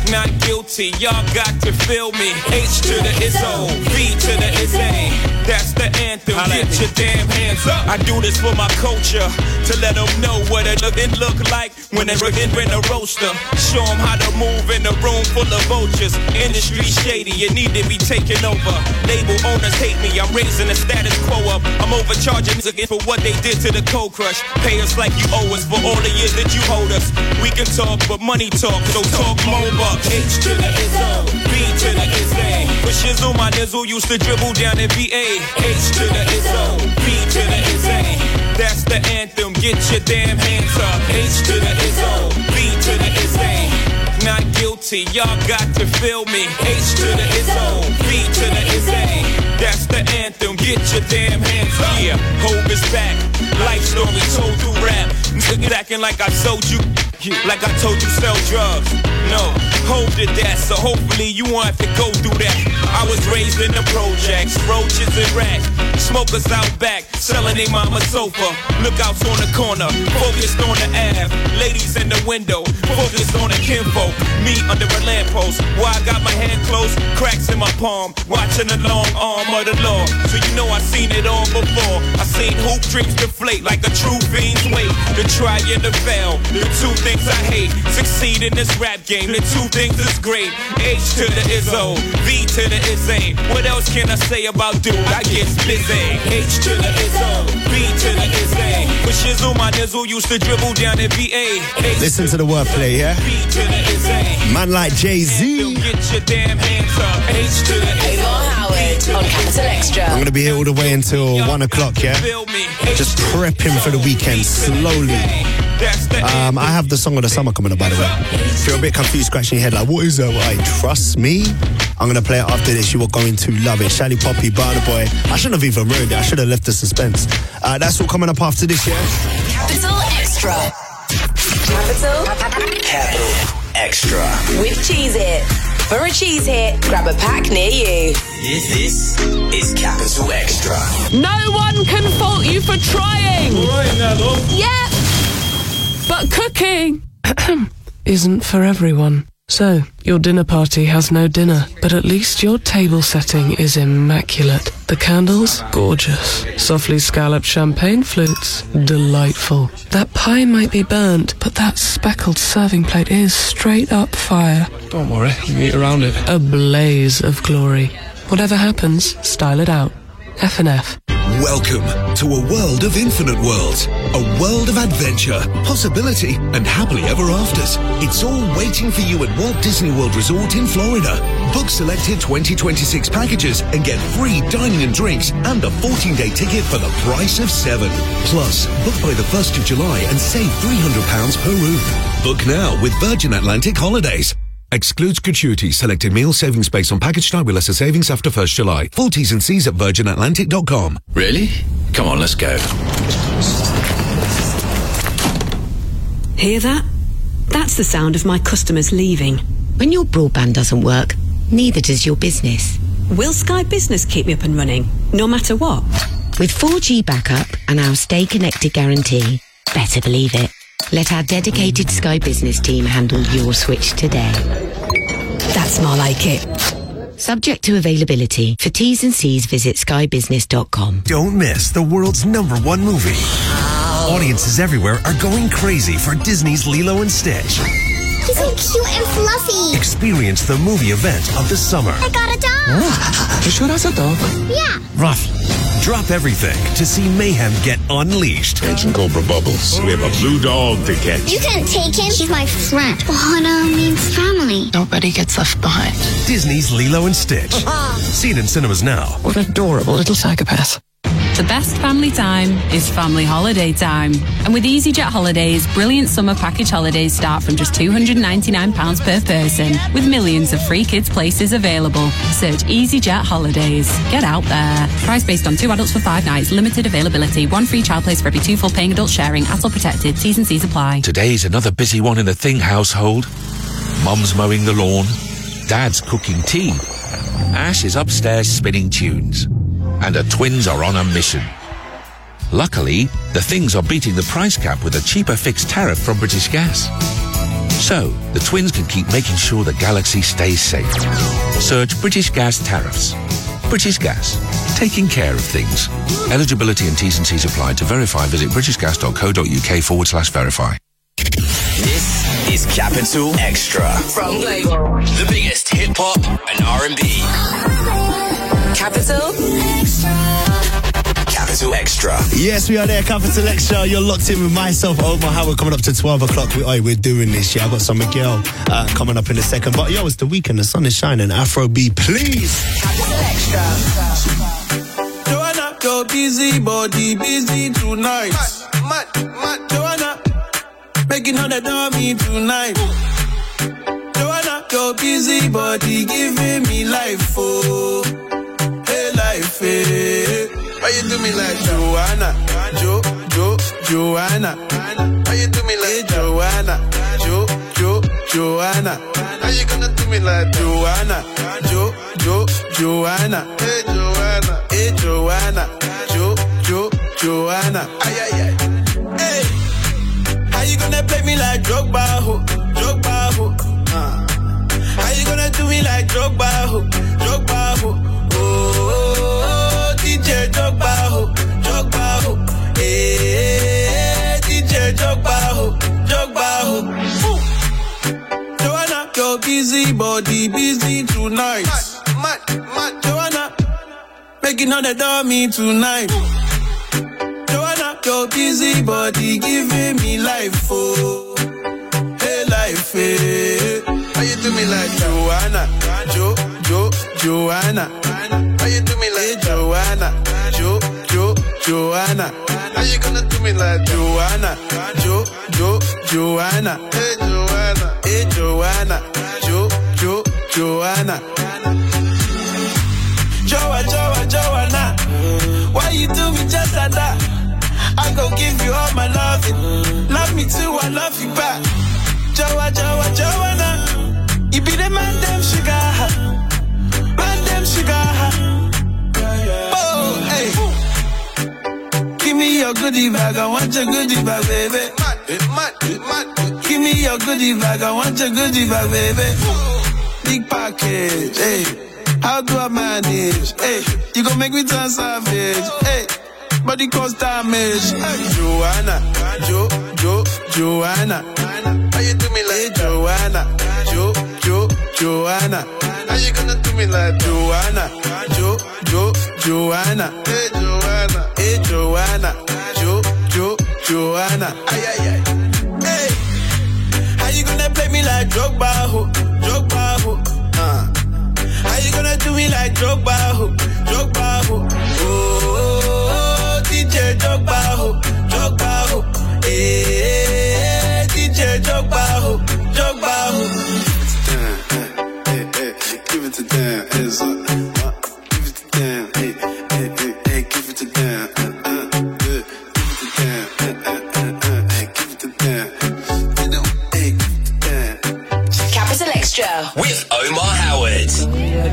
not guilty, y'all got to feel me. H to the Izzo, V to the Izzy. That's the anthem, get your damn hands up. I do this for my culture, to let them know what it look like when they're in a roaster. Show them how to move in a room full of vultures. Industry shady, you need to be taken over. Label owners hate me, I'm raising the status quo up. I'm overcharging for what they did to the Cold Crush. Pay us like you owe us for all the years that you hold us. We can talk, but money talk, so talk more bucks. H to the Izzo, B to the Izzy. For shizzle, my nizzle used to dribble down in VA. H to the Izzo, B to the Izzy. That's the anthem, get your damn hands up. H to the Izzo, B to the Izzy. Not guilty, y'all got to feel me. H to the Izzo, B to the Izzy. That's the anthem, get your damn hands up. Yeah, Hope is back, life story told through rap. Niggas acting like I sold you, like I told you sell drugs. No, Hope did that, so hopefully you won't have to go through that. I was raised in the projects, roaches and rats. Smokers out back, selling they mama sofa. Lookouts on the corner, focused on the Ave. Ladies in the window, focused on the kinfolk. Me under a lamppost, while I got my hand closed, cracks in my palm, watching the long arm of the law. So you know I seen it all before. I seen hoop dreams deflate like a true fiend's weight. To try and to fail, the two things I hate. Succeed in this rap game, the two things is great. H to the Izzo, V to the Izzy. What else can I say about dude? I get busy. H to the Izzo, B to the Izzy. For shizzle, my nizzle used to dribble down in VA. Listen to the wordplay, yeah? B to the Izzy. Man like Jay-Z. Get your damn hands up. H to the Izzo. Howard on Capital Extra. I'm going to be here all the way until 1 o'clock, yeah? Just prepping for the weekend slowly. I have the song of the summer coming up, by the way. If you're a bit confused, scratching your head like, what is that? Like, trust me, I'm going to play it after this. You are going to love it. Shally Poppy, Burna Boy. I shouldn't have even ruined it. I should have left the suspense. That's all coming up after this, yeah? Capital Extra. Capital Extra. With Cheese It. For a cheese hit, grab a pack near you. This is Capital Extra. No one can fault you for trying. Right now, though. Yeah. But cooking isn't for everyone. So, your dinner party has no dinner, but at least your table setting is immaculate. The candles, gorgeous. Softly scalloped champagne flutes, delightful. That pie might be burnt, but that speckled serving plate is straight up fire. Don't worry, you can eat around it. A blaze of glory. Whatever happens, style it out. F&F. Welcome to a world of infinite worlds, a world of adventure, possibility, and happily ever afters. It's all waiting for you at Walt Disney World Resort in Florida. Book selected 2026 packages and get free dining and drinks and a 14-day ticket for the price of 7. Plus, book by the 1st of July and save £300 per room. Book now with Virgin Atlantic Holidays. Excludes gratuity. Selected meal saving space on package type with lesser savings after 1st July. Full T's and C's at virginatlantic.com. Really? Come on, let's go. Hear that? That's the sound of my customers leaving. When your broadband doesn't work, neither does your business. Will Sky Business keep me up and running, no matter what? With 4G backup and our Stay Connected guarantee, better believe it. Let our dedicated Sky Business team handle your switch today. That's more like it. Subject to availability. For T's and C's, visit skybusiness.com. Don't miss the world's #1 movie. Audiences everywhere are going crazy for Disney's Lilo and Stitch. He's so cute and fluffy. Experience the movie event of the summer. I got a dog. You sure that's a dog? Yeah. Ruff. Drop everything to see mayhem get unleashed. Agent Cobra Bubbles. We have a blue dog to catch. You can't take him. He's my friend. Ohana means family. Nobody gets left behind. Disney's Lilo and Stitch. See it in cinemas now. What an adorable little psychopath. The best family time is family holiday time. And with EasyJet Holidays, brilliant summer package holidays start from just £299 per person, with millions of free kids places available. Search EasyJet Holidays. Get out there. Price based on 2 adults for 5 nights. Limited availability. 1 free child place for every 2 full paying adults sharing. ATOL protected. T's and C's apply. Today's another busy one in the Thing household. Mum's mowing the lawn. Dad's cooking tea. Ash is upstairs spinning tunes. And her twins are on a mission. Luckily, the Things are beating the price cap with a cheaper fixed tariff from British Gas. So, the twins can keep making sure the galaxy stays safe. Search British Gas tariffs. British Gas. Taking care of things. Eligibility and T's and C's apply. To verify, visit britishgas.co.uk/verify. This is Capital Extra. From Global. The biggest hip hop and R&B. Capital Capital Extra. Yes, we are there, Capital Extra. You're locked in with myself, Omar Howard, coming up to 12 o'clock. We're doing this, yeah. I've got some Miguel coming up in a second. But, yo, it's the weekend. The sun is shining. Afro B, please. Capital Extra. Joanna, your busy body, busy tonight. Mad. Joanna, making all the dummy tonight. Joanna, your busy body, giving me life, oh. Hey, life, hey. Why you do me like Joanna? Joanna. Why you do me like Joanna? Joanna. How you gonna do me like Joanna? Joanna. Hey Joanna. Joanna. Ay. Hey. How you gonna play me like Drogba? How you gonna do me like Drogba? Oh, DJ Drogba. Hey, DJ Drogba. Joanna, your busy body, busy tonight. Mad. Joanna, making all the dummy tonight. Joanna, your busy body, giving me life, oh. Hey, life, hey. How you do me like Joanna? Joanna. How you do me like Joanna? Joanna. How you gonna do me like Joanna? Joanna. Hey Joanna. Joanna. Joanna. Why you do me just like that? I gon' give you all my loving. Love me too, I love you back. Joanna. You be the man, damn sugar. Oh, hey. Give me your goodie bag, I want your goodie bag, baby. Mad. Give me your goodie bag, I want your goodie bag, baby. Big package, hey. How do I manage? Hey, you gon' make me turn savage. Hey, body cause damage. Hey, Joanna. How you do me like Joanna? Joanna. How you gonna do me like Joanna? Joanna. Hey Joanna. Joanna. Ay. Hey, how you gonna play me like Drogba? How you gonna do me like Drogba? Oh, DJ Drogba. Hey, DJ Drogba. Give it to Dan, hands up. Give it to Dan, hey, give it to Dan. Give it to Dan, hey, give it to Dan. Hey, give it to Dan. Capital Extra with Omar Howard. Treat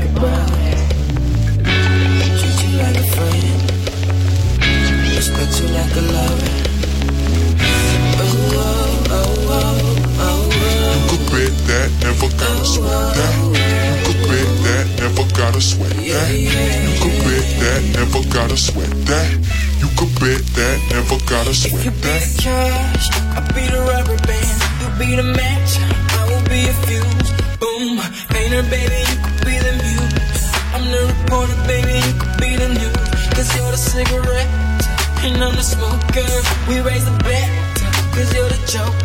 you like a friend. Respect you like a lover. You could bet that, never gotta sweat that. You could bet that, never gotta sweat that. You could bet that, never gotta sweat that. You could bet that, never gotta sweat You be that. the cash, I be the rubber band. You be the match, I will be a fuse. Boom, painter, baby, you could be the muse. I'm the reporter, baby, you could be the news. Cause you're the cigarette, and I'm the smoker. We raise the bet, cause you're the joker.